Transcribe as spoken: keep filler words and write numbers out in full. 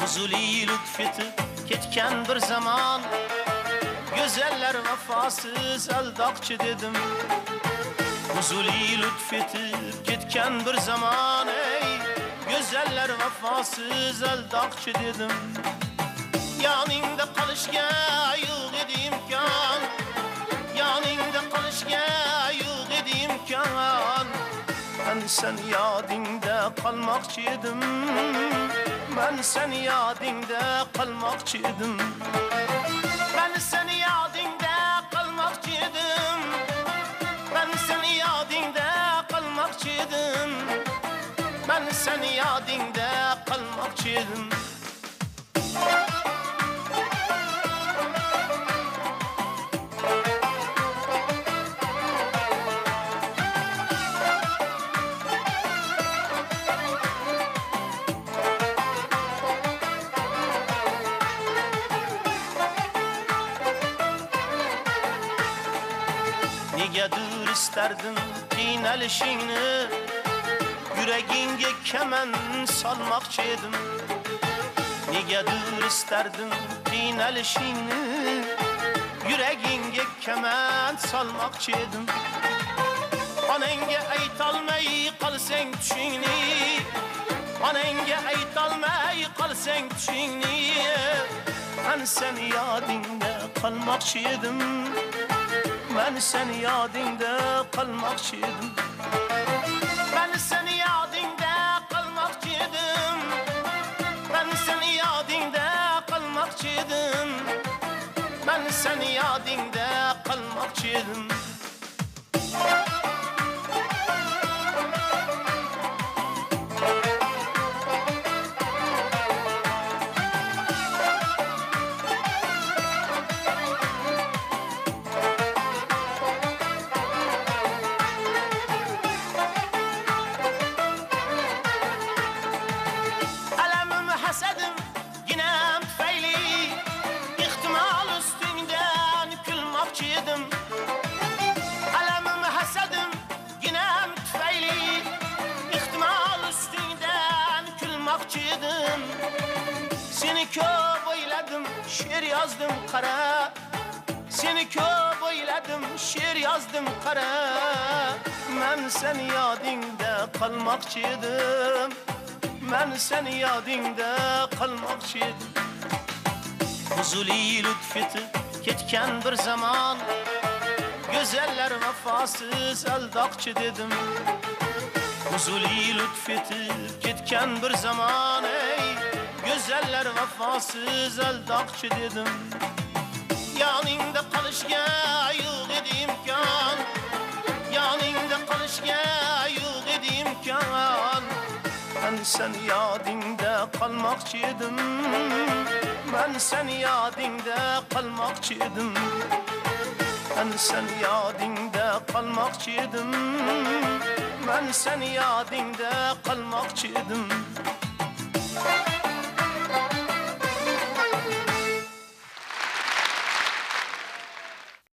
Huzuli lütfetip ketken bir zaman, güzeller vefasız aldakçı dedim. Huzuli lütfetip ketken bir zaman, ey güzeller vefasız aldakçı dedim. Yanında kalışga yok edi imkan, yanında kalışga yok edi imkan. Ben sen yadingda kalmakçıydım, ben sen yadingda kalmakçıydım. Ben sen yadingda kalmakçıydım, ben sen yadingda kalmakçıydım. Ben sen yadingda kalmakçıydım. Nigedir isterdin qiynalishingni, yüreğinge kemen salmakçıydım. Nigedir isterdin qiynalishingni, yüreğinge kemen salmakçıydım. Onanga aytolmay qolsang tushingni, onanga aytolmay qolsang tushingni. Ben sen yadingda qalmoqchiydim, ben sen yadingda qalmoqchiydim. Ben sen yadingda qalmoqchiydim, ben sen yadingda qalmoqchiydim. Ben sen yadingda qalmoqchiydim. Alemim hasedim yinem tüfeyli, ihtimal üstünden külmakçıydım. Seni köp oyladım, şiir yazdım kara. Seni köp oyladım, şiir yazdım kara. Ben sen yadingda kalmakçıydım, ben sen yadingda kalmakçıydım. Huzuli lütfetip ketken bir zaman, güzeller vefasız aldakçı dedim. Huzuli lütfetip ketken bir zaman, ey güzeller vefasız aldakçı dedim. Yanında kalışga yok edi imkan, yanında kalışga yok edi imkan. Ben sen yadingda kalmakçıydım, ben sen yadingda kalmakçıydım. Ben sen yadingda kalmakçıydım, ben sen yadingda kalmakçıydım.